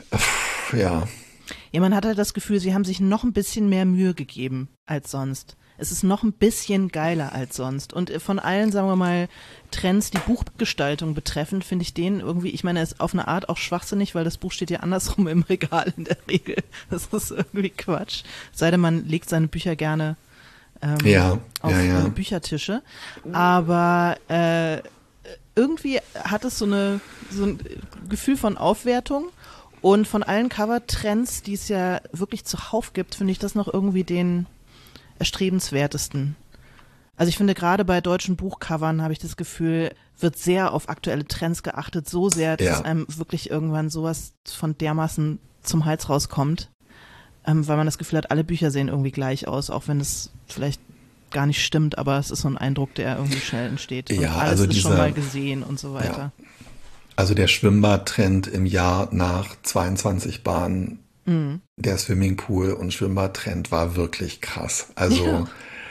Ja. Ja, man hatte das Gefühl, sie haben sich noch ein bisschen mehr Mühe gegeben als sonst. Es ist noch ein bisschen geiler als sonst. Und von allen, sagen wir mal, Trends, die Buchgestaltung betreffen, finde ich den irgendwie, ich meine, er ist auf eine Art auch schwachsinnig, weil das Buch steht ja andersrum im Regal in der Regel. Das ist irgendwie Quatsch. Sei denn, man legt seine Bücher gerne auf Büchertische. Aber irgendwie hat es so ein Gefühl von Aufwertung. Und von allen Cover-Trends, die es ja wirklich zuhauf gibt, finde ich das noch irgendwie den erstrebenswertesten. Also ich finde gerade bei deutschen Buchcovern habe ich das Gefühl, wird sehr auf aktuelle Trends geachtet, so sehr, dass es einem wirklich irgendwann sowas von dermaßen zum Hals rauskommt, weil man das Gefühl hat, alle Bücher sehen irgendwie gleich aus, auch wenn es vielleicht gar nicht stimmt, aber es ist so ein Eindruck, der irgendwie schnell entsteht. Und alles ist schon mal gesehen und so weiter. Ja. Also der Schwimmbadtrend im Jahr nach 22 Bahnen, der Swimmingpool- und Schwimmbadtrend war wirklich krass. Also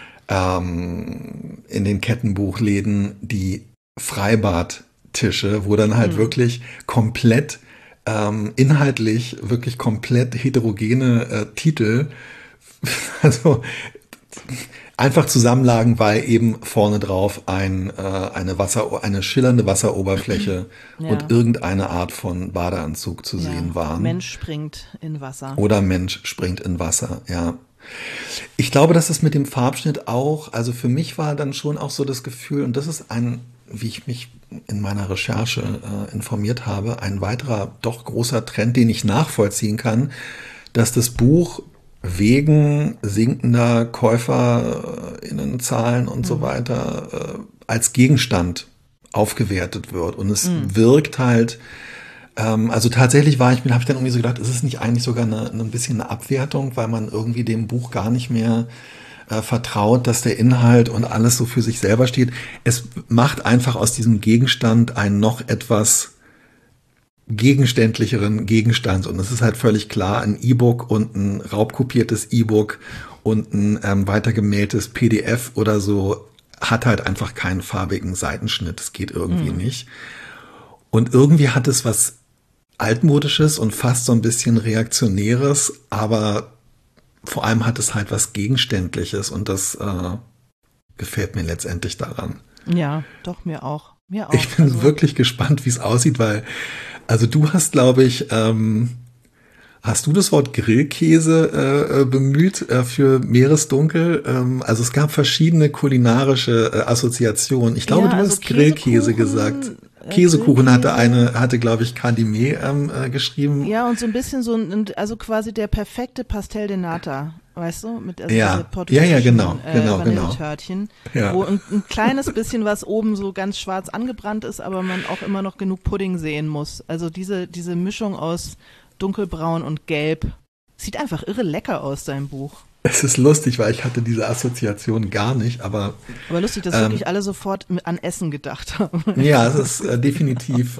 in den Kettenbuchläden die Freibadtische, wo dann halt wirklich komplett inhaltlich wirklich komplett heterogene Titel, also einfach zusammenlagen, weil eben vorne drauf eine schillernde Wasseroberfläche und irgendeine Art von Badeanzug zu sehen waren. Mensch springt in Wasser. Oder Mensch springt in Wasser, ja. Ich glaube, dass es mit dem Farbschnitt auch, also für mich war dann schon auch so das Gefühl, und das ist wie ich mich in meiner Recherche informiert habe, ein weiterer doch großer Trend, den ich nachvollziehen kann, dass das Buch wegen sinkender KäuferInnenzahlen und so weiter als Gegenstand aufgewertet wird. Und es wirkt halt, also tatsächlich habe ich dann irgendwie so gedacht, ist es nicht eigentlich sogar ein bisschen eine Abwertung, weil man irgendwie dem Buch gar nicht mehr vertraut, dass der Inhalt und alles so für sich selber steht. Es macht einfach aus diesem Gegenstand einen noch etwas gegenständlicheren Gegenstand. Und es ist halt völlig klar, ein E-Book und ein raubkopiertes E-Book und ein weitergemähtes PDF oder so hat halt einfach keinen farbigen Seitenschnitt. Das geht irgendwie nicht. Und irgendwie hat es was Altmodisches und fast so ein bisschen Reaktionäres, aber vor allem hat es halt was Gegenständliches und das gefällt mir letztendlich daran. Ja, doch, mir auch. Ich bin wirklich gespannt, wie es aussieht, weil, also du hast, glaube ich, hast du das Wort Grillkäse bemüht für Meeresdunkel? Also es gab verschiedene kulinarische Assoziationen. Ich glaube, du hast Grillkäse gesagt. Käsekuchen hatte, glaube ich, Kadimé geschrieben. Ja, und so ein bisschen also quasi der perfekte Pastel de Nata, weißt du? Mit diese portugiesischen Vanilletörtchen, wo ein kleines bisschen was oben so ganz schwarz angebrannt ist, aber man auch immer noch genug Pudding sehen muss. Also diese Mischung aus dunkelbraun und gelb sieht einfach irre lecker aus, dein Buch. Es ist lustig, weil ich hatte diese Assoziation gar nicht, aber lustig, dass wirklich alle sofort an Essen gedacht haben. Ja, es ist definitiv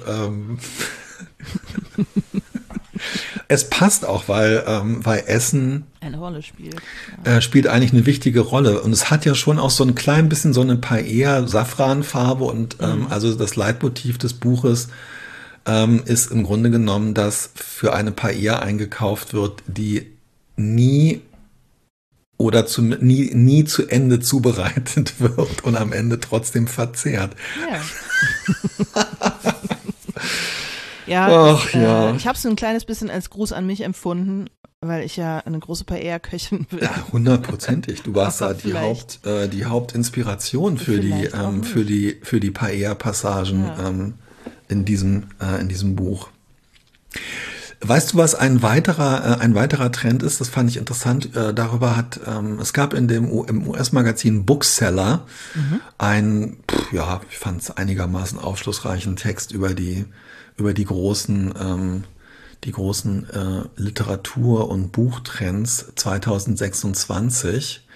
es passt auch, weil Essen eine Rolle spielt. Spielt eigentlich eine wichtige Rolle. Und es hat ja schon auch so ein klein bisschen so eine Paella-Safranfarbe und also das Leitmotiv des Buches ist im Grunde genommen, dass für eine Paella eingekauft wird, die nie zu Ende zubereitet wird und am Ende trotzdem verzehrt. Ja. Ich habe es ein kleines bisschen als Gruß an mich empfunden, weil ich ja eine große Paella-Köchin bin. Ja, 100%. Du warst da die Hauptinspiration für die Paella-Passagen in diesem Buch. Weißt du, was ein weiterer Trend ist? Das fand ich interessant. Es gab im US-Magazin Bookseller ich fand es einigermaßen aufschlussreichen Text über die großen Literatur- und Buchtrends 2026.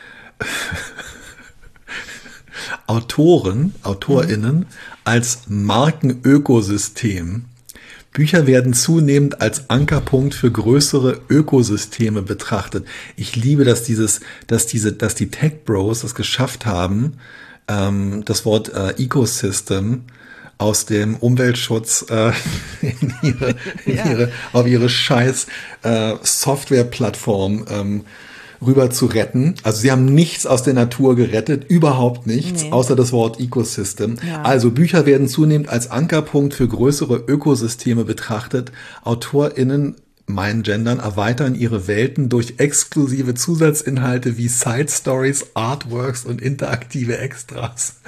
AutorInnen als Markenökosystem. Bücher werden zunehmend als Ankerpunkt für größere Ökosysteme betrachtet. Ich liebe, dass die Tech Bros es geschafft haben, das Wort Ecosystem aus dem Umweltschutz auf ihre scheiß Softwareplattform rüber zu retten. Also sie haben nichts aus der Natur gerettet, überhaupt nichts, außer das Wort Ecosystem. Ja. Also Bücher werden zunehmend als Ankerpunkt für größere Ökosysteme betrachtet. AutorInnen, mein Gendern, erweitern ihre Welten durch exklusive Zusatzinhalte wie Side Stories, Artworks und interaktive Extras.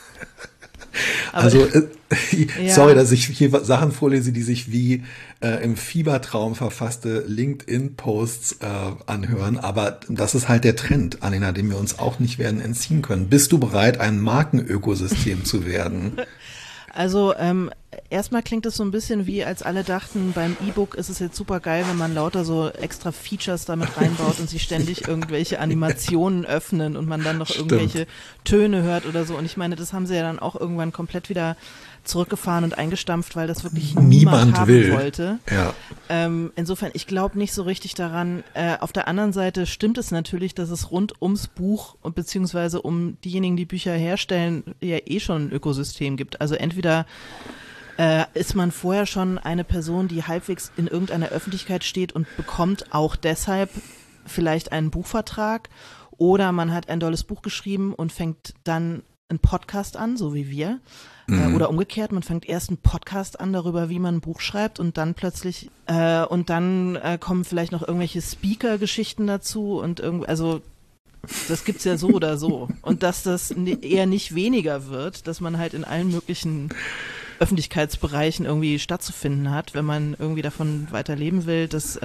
Also, sorry, dass ich hier Sachen vorlese, die sich wie im Fiebertraum verfasste LinkedIn-Posts anhören, aber das ist halt der Trend, Annina, dem wir uns auch nicht werden entziehen können. Bist du bereit, ein Markenökosystem zu werden? Also erstmal klingt es so ein bisschen wie, als alle dachten, beim E-Book ist es jetzt super geil, wenn man lauter so extra Features damit reinbaut und sie ständig irgendwelche Animationen öffnen und man dann noch irgendwelche Töne hört oder so. Und ich meine, das haben sie ja dann auch irgendwann komplett wieder zurückgefahren und eingestampft, weil das wirklich niemand haben wollte. Ja. Insofern, ich glaube nicht so richtig daran. Auf der anderen Seite stimmt es natürlich, dass es rund ums Buch und beziehungsweise um diejenigen, die Bücher herstellen, ja eh schon ein Ökosystem gibt. Also entweder ist man vorher schon eine Person, die halbwegs in irgendeiner Öffentlichkeit steht und bekommt auch deshalb vielleicht einen Buchvertrag, oder man hat ein tolles Buch geschrieben und fängt dann einen Podcast an, so wie wir. Oder umgekehrt, man fängt erst einen Podcast an darüber, wie man ein Buch schreibt, und dann plötzlich kommen vielleicht noch irgendwelche Speaker-Geschichten dazu und also das gibt's ja so oder so. Und dass das eher nicht weniger wird, dass man halt in allen möglichen Öffentlichkeitsbereichen irgendwie stattzufinden hat, wenn man irgendwie davon weiter leben will. Das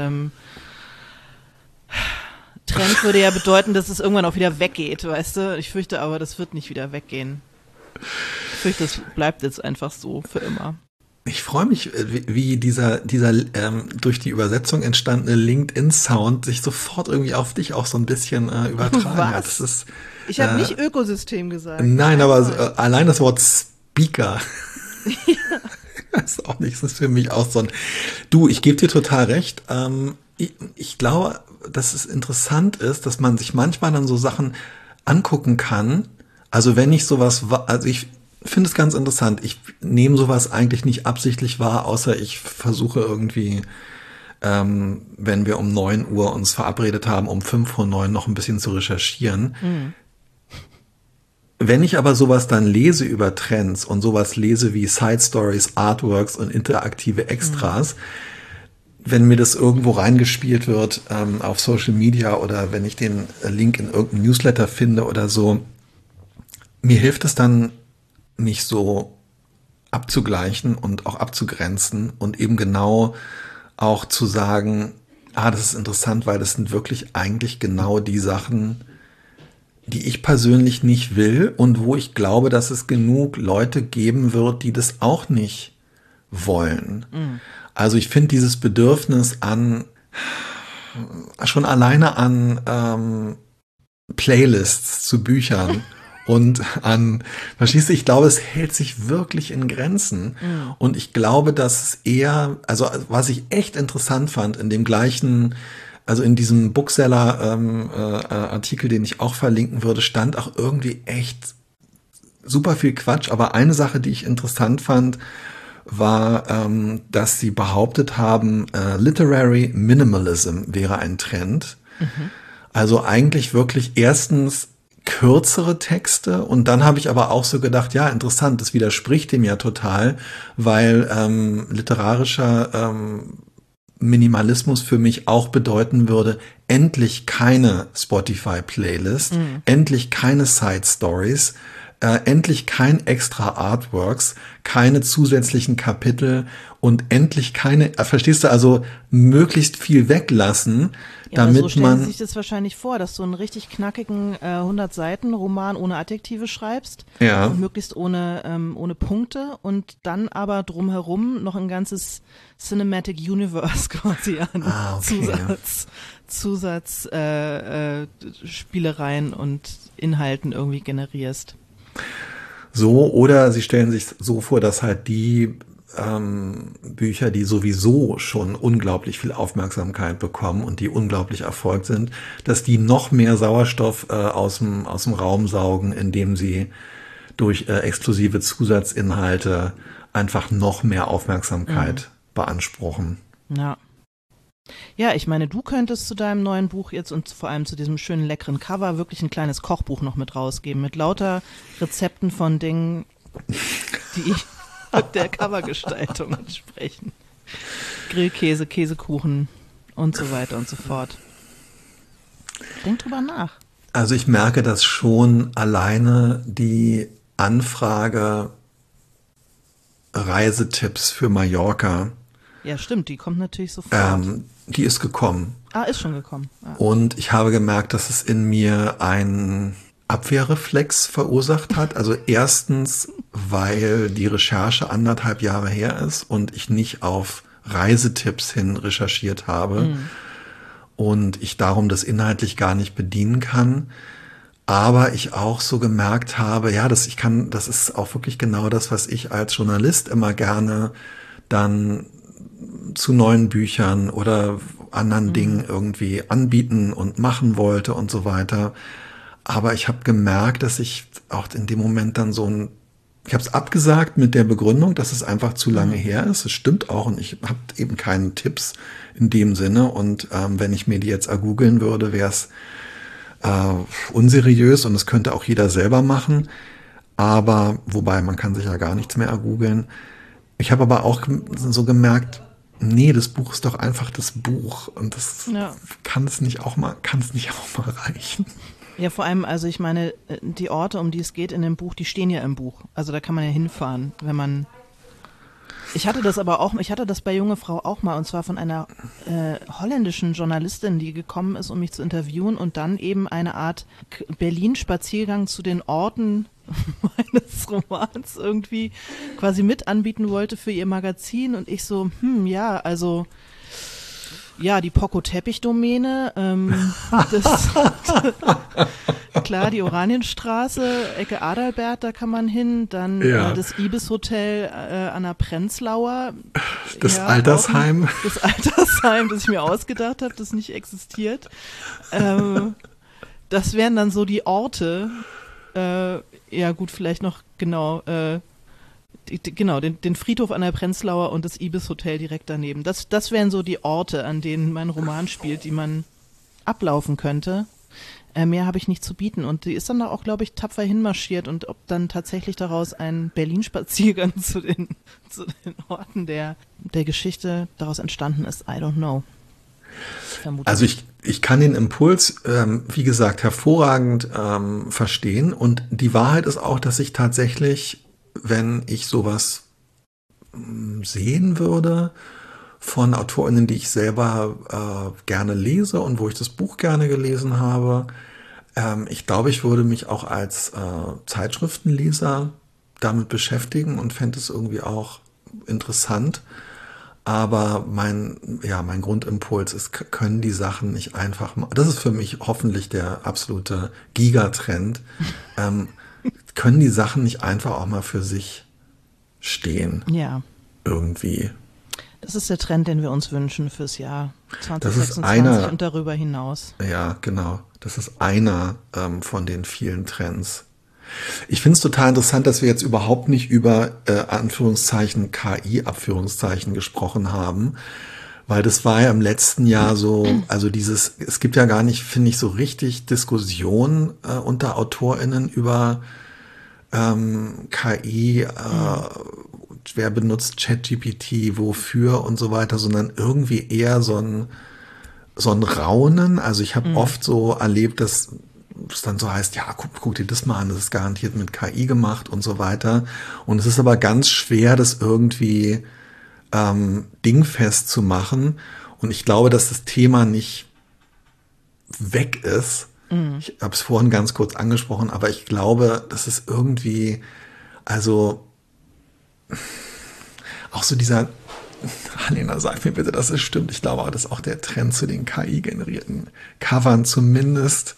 Trend würde ja bedeuten, dass es irgendwann auch wieder weggeht, weißt du? Ich fürchte aber, das wird nicht wieder weggehen. Ich fürchte, das bleibt jetzt einfach so für immer. Ich freue mich, wie dieser durch die Übersetzung entstandene LinkedIn-Sound sich sofort irgendwie auf dich auch so ein bisschen übertragen hat. Das ist, ich habe nicht Ökosystem gesagt. Nein, aber allein das Wort Speaker. Das ist auch nichts, das ist für mich auch so ein... Du, ich gebe dir total recht. Ich glaube, dass es interessant ist, dass man sich manchmal dann so Sachen angucken kann. Also wenn ich sowas, also ich finde es ganz interessant. Ich nehme sowas eigentlich nicht absichtlich wahr, außer ich versuche irgendwie, wenn wir um 9 Uhr uns verabredet haben, um 5:09 noch ein bisschen zu recherchieren. Mhm. Wenn ich aber sowas dann lese über Trends und sowas lese wie Side Stories, Artworks und interaktive Extras, wenn mir das irgendwo reingespielt wird auf Social Media oder wenn ich den Link in irgendeinem Newsletter finde oder so, mir hilft es dann nicht so abzugleichen und auch abzugrenzen und eben genau auch zu sagen, das ist interessant, weil das sind wirklich eigentlich genau die Sachen, die ich persönlich nicht will und wo ich glaube, dass es genug Leute geben wird, die das auch nicht wollen. Mhm. Also ich finde dieses Bedürfnis schon alleine an Playlists zu Büchern und verstehst du, ich glaube, es hält sich wirklich in Grenzen. Mhm. Und ich glaube, dass es eher, also was ich echt interessant fand in dem gleichen, also in diesem Bookseller-Artikel, den ich auch verlinken würde, stand auch irgendwie echt super viel Quatsch. Aber eine Sache, die ich interessant fand, war, dass sie behauptet haben, Literary Minimalism wäre ein Trend. Mhm. Also eigentlich wirklich erstens kürzere Texte, und dann habe ich aber auch so gedacht, ja, interessant, das widerspricht dem ja total, weil literarischer Minimalismus für mich auch bedeuten würde, endlich keine Spotify-Playlist, endlich keine Side-Stories, endlich kein extra Artworks, keine zusätzlichen Kapitel und endlich keine, verstehst du, also möglichst viel weglassen, ja, damit so stellen man... Sie sich das wahrscheinlich vor, dass du einen richtig knackigen 100-Seiten-Roman ohne Adjektive schreibst, ja, und möglichst ohne Punkte, und dann aber drumherum noch ein ganzes Cinematic Universe quasi an okay. Spielereien und Inhalten irgendwie generierst. So, oder sie stellen sich so vor, dass halt die Bücher, die sowieso schon unglaublich viel Aufmerksamkeit bekommen und die unglaublich erfolgt sind, dass die noch mehr Sauerstoff aus dem Raum saugen, indem sie durch exklusive Zusatzinhalte einfach noch mehr Aufmerksamkeit beanspruchen. Ja. Ja, ich meine, du könntest zu deinem neuen Buch jetzt und vor allem zu diesem schönen leckeren Cover wirklich ein kleines Kochbuch noch mit rausgeben, mit lauter Rezepten von Dingen, die der Covergestaltung entsprechen. Grillkäse, Käsekuchen und so weiter und so fort. Denk drüber nach. Also ich merke, dass schon alleine die Anfrage Reisetipps für Mallorca, Ja, stimmt, die kommt natürlich sofort. die ist gekommen. Ah, ist schon gekommen. Ah. Und ich habe gemerkt, dass es in mir einen Abwehrreflex verursacht hat. Also erstens, weil die Recherche 1,5 Jahre her ist und ich nicht auf Reisetipps hin recherchiert habe und ich darum das inhaltlich gar nicht bedienen kann. Aber ich auch so gemerkt habe, ja, das ist auch wirklich genau das, was ich als Journalist immer gerne dann zu neuen Büchern oder anderen Dingen irgendwie anbieten und machen wollte und so weiter. Aber ich habe gemerkt, dass ich auch in dem Moment dann ich habe es abgesagt mit der Begründung, dass es einfach zu lange her ist. Es stimmt auch und ich habe eben keine Tipps in dem Sinne. Und wenn ich mir die jetzt ergoogeln würde, wäre es unseriös und das könnte auch jeder selber machen. Aber, wobei, man kann sich ja gar nichts mehr ergoogeln. Ich habe aber auch so gemerkt, nee, das Buch ist doch einfach das Buch und das kann es nicht auch mal reichen. Ja, vor allem, also ich meine, die Orte, um die es geht in dem Buch, die stehen ja im Buch. Also da kann man ja hinfahren, wenn man. Ich hatte das bei Junge Frau auch mal, und zwar von einer holländischen Journalistin, die gekommen ist, um mich zu interviewen und dann eben eine Art Berlin-Spaziergang zu den Orten meines Romans irgendwie quasi mit anbieten wollte für ihr Magazin und ich so, ja, also ja, die Poco-Teppich-Domäne, klar, die Oranienstraße, Ecke Adalbert, da kann man hin, dann das Ibis-Hotel an der Prenzlauer. Das Altersheim. Das Altersheim, das ich mir ausgedacht habe, das nicht existiert. Das wären dann so die Orte, ja gut, vielleicht noch genau, den Friedhof an der Prenzlauer und das Ibis-Hotel direkt daneben. Das wären so die Orte, an denen mein Roman spielt, die man ablaufen könnte. Mehr habe ich nicht zu bieten. Und die ist dann da auch, glaube ich, tapfer hinmarschiert. Und ob dann tatsächlich daraus ein Berlin-Spaziergang zu den Orten der Geschichte daraus entstanden ist, I don't know. Also ich kann den Impuls, wie gesagt, hervorragend verstehen. Und die Wahrheit ist auch, dass ich tatsächlich, wenn ich sowas sehen würde von AutorInnen, die ich selber gerne lese und wo ich das Buch gerne gelesen habe, ich glaube, ich würde mich auch als Zeitschriftenleser damit beschäftigen und fände es irgendwie auch interessant. Aber mein Grundimpuls ist, können die Sachen nicht einfach mal, das ist für mich hoffentlich der absolute Gigatrend, können die Sachen nicht einfach auch mal für sich stehen? Ja. Irgendwie. Das ist der Trend, den wir uns wünschen fürs Jahr 2026 und darüber hinaus. Ja, genau. Das ist einer von den vielen Trends. Ich finde es total interessant, dass wir jetzt überhaupt nicht über Anführungszeichen KI, Abführungszeichen gesprochen haben, weil das war ja im letzten Jahr so, also es gibt ja gar nicht, finde ich, so richtig Diskussion unter AutorInnen über KI, wer benutzt ChatGPT, wofür und so weiter, sondern irgendwie eher so ein Raunen. Also ich habe oft so erlebt, dass es dann so heißt, ja, guck dir das mal an, das ist garantiert mit KI gemacht und so weiter. Und es ist aber ganz schwer, das irgendwie dingfest zu machen. Und ich glaube, dass das Thema nicht weg ist. Ich habe es vorhin ganz kurz angesprochen, aber ich glaube, das ist irgendwie, also auch so dieser, Lena, sag mir bitte, dass es stimmt. Ich glaube auch, dass auch der Trend zu den KI-generierten Covern zumindest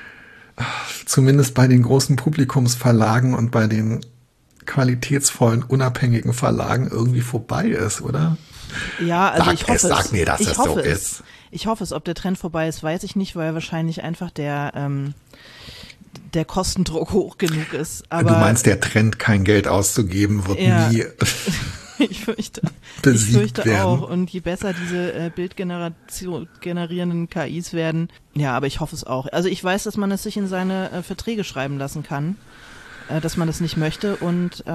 bei den großen Publikumsverlagen und bei den qualitätsvollen, unabhängigen Verlagen irgendwie vorbei ist, oder? Ja, also ich hoffe es. Sag mir, dass es so ist. Ich hoffe es. Ob der Trend vorbei ist, weiß ich nicht, weil wahrscheinlich einfach der Kostendruck hoch genug ist. Aber du meinst, der Trend, kein Geld auszugeben, wird nie... Ich fürchte werden. auch. Und je besser diese generierenden KIs werden, ja, aber ich hoffe es auch. Also ich weiß, dass man es sich in seine Verträge schreiben lassen kann, dass man das nicht möchte und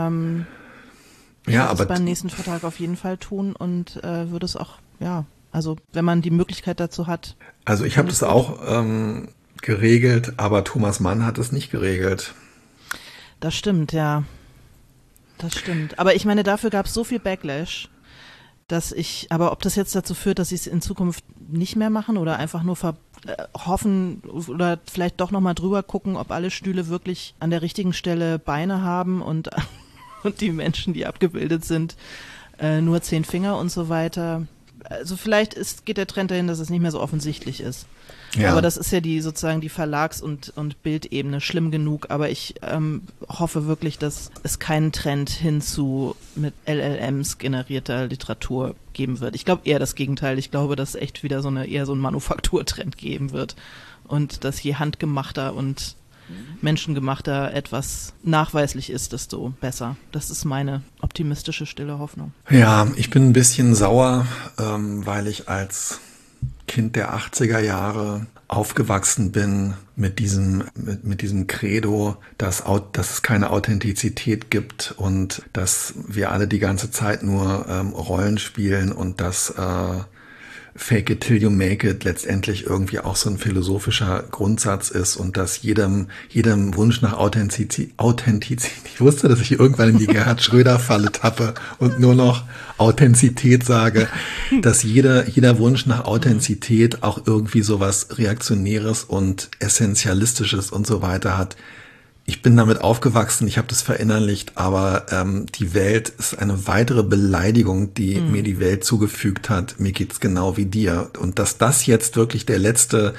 ich würde es beim nächsten Vertrag auf jeden Fall tun und würde es auch, ja, also wenn man die Möglichkeit dazu hat. Also ich habe das auch geregelt, aber Thomas Mann hat es nicht geregelt. Das stimmt, ja. Das stimmt. Aber ich meine, dafür gab es so viel Backlash, aber ob das jetzt dazu führt, dass sie es in Zukunft nicht mehr machen oder einfach nur hoffen oder vielleicht doch nochmal drüber gucken, ob alle Stühle wirklich an der richtigen Stelle Beine haben und die Menschen, die abgebildet sind, nur 10 Finger und so weiter. Also vielleicht geht der Trend dahin, dass es nicht mehr so offensichtlich ist. Ja. Aber das ist ja die Verlags- und Bildebene schlimm genug. Aber ich hoffe wirklich, dass es keinen Trend hin zu mit LLMs generierter Literatur geben wird. Ich glaube eher das Gegenteil. Ich glaube, dass es echt wieder eher so ein Manufakturtrend geben wird. Und dass je handgemachter und menschengemachter etwas nachweislich ist, desto besser. Das ist meine optimistische, stille Hoffnung. Ja, ich bin ein bisschen sauer, weil ich als Kind der 80er Jahre aufgewachsen bin mit diesem Credo, dass es keine Authentizität gibt und dass wir alle die ganze Zeit nur Rollen spielen und dass Fake it till you make it letztendlich irgendwie auch so ein philosophischer Grundsatz ist und dass jedem Wunsch nach Authentizität, ich wusste, dass ich irgendwann in die Gerhard Schröder-Falle tappe und nur noch Authentizität sage, dass jeder Wunsch nach Authentizität auch irgendwie sowas Reaktionäres und Essentialistisches und so weiter hat. Ich bin damit aufgewachsen, ich habe das verinnerlicht, aber die Welt ist eine weitere Beleidigung, die mir die Welt zugefügt hat. Mir geht's genau wie dir. Und dass das jetzt wirklich die letzte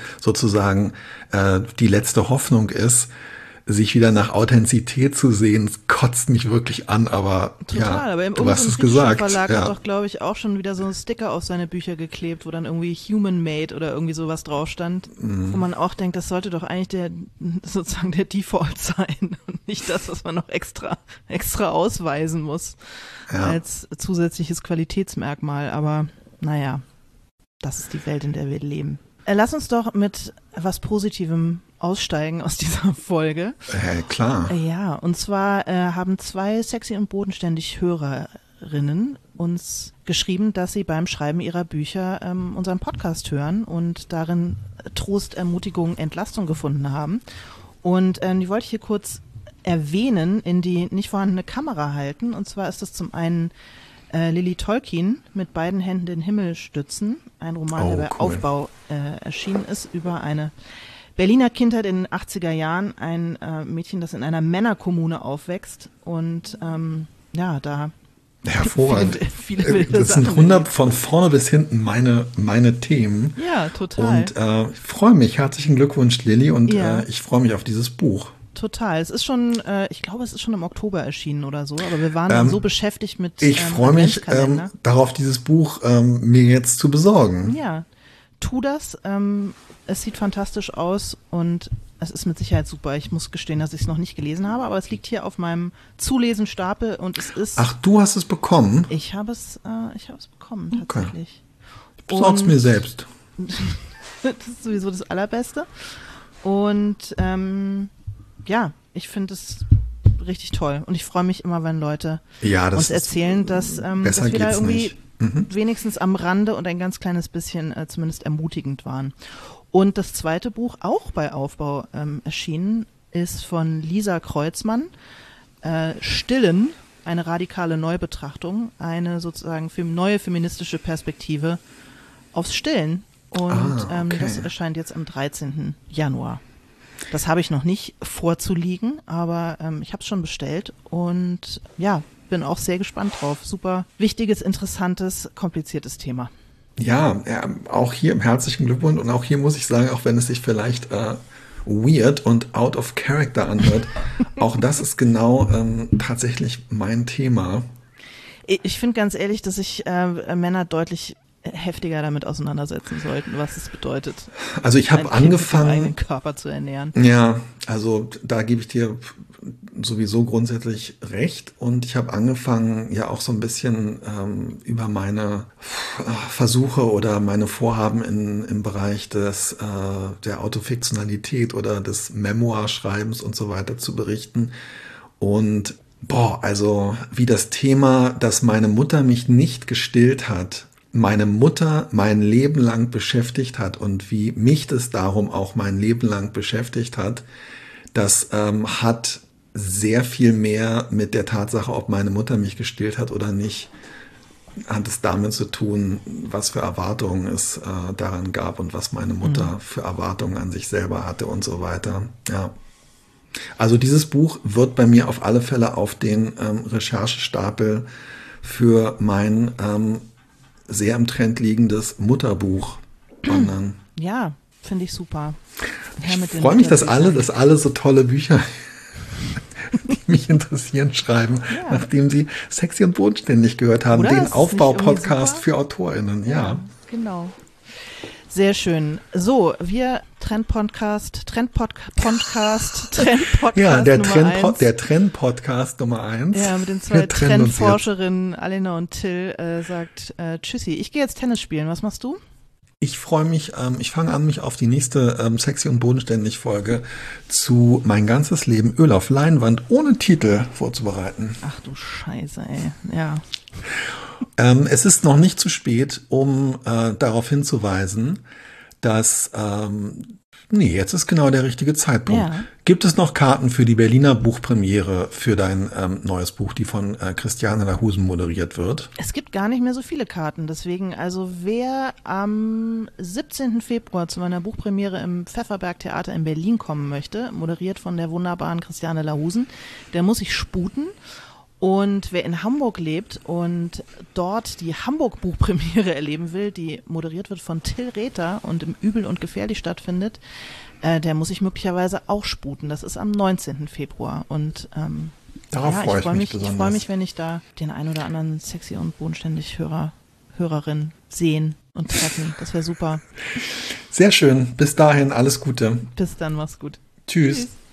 Hoffnung ist, sich wieder nach Authentizität zu sehen, kotzt mich wirklich an, aber total, ja, aber du hast es gesagt. Der Verlag hat doch, glaube ich, auch schon wieder so einen Sticker auf seine Bücher geklebt, wo dann irgendwie Human Made oder irgendwie sowas drauf stand, wo man auch denkt, das sollte doch eigentlich der Default sein und nicht das, was man noch extra ausweisen muss als zusätzliches Qualitätsmerkmal, aber naja, das ist die Welt, in der wir leben. Lass uns doch mit was Positivem aussteigen aus dieser Folge. Klar. Ja, und zwar haben 2 sexy und bodenständig Hörerinnen uns geschrieben, dass sie beim Schreiben ihrer Bücher unseren Podcast hören und darin Trost, Ermutigung, Entlastung gefunden haben. Und die wollte ich hier kurz erwähnen, in die nicht vorhandene Kamera halten. Und zwar ist das zum einen Lily Tolkien mit beiden Händen den Himmel stützen, ein Roman, der bei Aufbau erschienen ist, über eine Berliner Kindheit in den 80er Jahren, ein Mädchen, das in einer Männerkommune aufwächst und da hervorragend. Viele das sind von vorne bis hinten meine Themen. Ja, total. Und ich freue mich. Herzlichen Glückwunsch, Lilly, und ich freue mich auf dieses Buch. Total. Es ist schon, ich glaube, es ist schon im Oktober erschienen oder so, aber wir waren dann so beschäftigt mit Ich freue mich darauf, dieses Buch mir jetzt zu besorgen. Ja, tu das. Es sieht fantastisch aus und es ist mit Sicherheit super. Ich muss gestehen, dass ich es noch nicht gelesen habe, aber es liegt hier auf meinem Zulesenstapel und es ist... Ach, du hast es bekommen? Ich habe es bekommen, tatsächlich. Ich besorg's mir selbst. Das ist sowieso das Allerbeste. Und ich finde es richtig toll. Und ich freue mich immer, wenn Leute uns erzählen, dass wir da irgendwie wenigstens am Rande und ein ganz kleines bisschen zumindest ermutigend waren. Und das zweite Buch, auch bei Aufbau erschienen, ist von Lisa Kreuzmann, Stillen, eine radikale Neubetrachtung, eine sozusagen neue feministische Perspektive aufs Stillen. Und das erscheint jetzt am 13. Januar. Das habe ich noch nicht vorzuliegen, aber ich habe es schon bestellt und bin auch sehr gespannt drauf. Super wichtiges, interessantes, kompliziertes Thema. Ja, auch hier herzlichen Glückwunsch und auch hier muss ich sagen, auch wenn es sich vielleicht weird und out of character anhört, auch das ist genau tatsächlich mein Thema. Ich finde ganz ehrlich, dass sich Männer deutlich heftiger damit auseinandersetzen sollten, was es bedeutet, Also ich habe ein Kind mit dem angefangen, eigenen Körper zu ernähren. ja, also da gebe ich dir sowieso grundsätzlich recht und ich habe angefangen, ja auch so ein bisschen über meine Versuche oder meine Vorhaben im Bereich der Autofiktionalität oder des Memoirschreibens und so weiter zu berichten. Und also wie das Thema, dass meine Mutter mich nicht gestillt hat, meine Mutter mein Leben lang beschäftigt hat und wie mich das darum auch mein Leben lang beschäftigt hat, das hat sehr viel mehr mit der Tatsache, ob meine Mutter mich gestillt hat oder nicht, hat es damit zu tun, was für Erwartungen es daran gab und was meine Mutter für Erwartungen an sich selber hatte und so weiter. Ja. Also dieses Buch wird bei mir auf alle Fälle auf den Recherchestapel für mein sehr im Trend liegendes Mutterbuch wandern. Ja, finde ich super. Ich freue mich, dass alle so tolle Bücher, die mich interessieren, schreiben, nachdem sie Sexy und Bodenständig gehört haben. Oder? Den Aufbau-Podcast für AutorInnen. Ja, genau. Sehr schön. So, wir Trend-Podcast ja, der Nummer 1. Trend-Podcast Nummer 1. Ja, mit den zwei Trendforscherinnen Alena und Till sagt Tschüssi. Ich gehe jetzt Tennis spielen. Was machst du? Ich freue mich, ich fange an, mich auf die nächste Sexy und Bodenständig Folge zu Mein ganzes Leben Öl auf Leinwand ohne Titel vorzubereiten. Ach du Scheiße, ey. Ja. Es ist noch nicht zu spät, um darauf hinzuweisen, dass jetzt ist genau der richtige Zeitpunkt. Ja. Gibt es noch Karten für die Berliner Buchpremiere für dein neues Buch, die von Christiane Lahusen moderiert wird? Es gibt gar nicht mehr so viele Karten, deswegen, also wer am 17. Februar zu meiner Buchpremiere im Pfefferberg Theater in Berlin kommen möchte, moderiert von der wunderbaren Christiane Lahusen, der muss sich sputen. Und wer in Hamburg lebt und dort die Hamburg-Buchpremiere erleben will, die moderiert wird von Till Rether und im Übel und Gefährlich stattfindet, der muss sich möglicherweise auch sputen. Das ist am 19. Februar. Und darauf freue ich mich besonders. Ich freue mich, wenn ich da den ein oder anderen Sexy und Bodenständig Hörerin sehen und treffen. Das wäre super. Sehr schön. Bis dahin, alles Gute. Bis dann, mach's gut. Tschüss.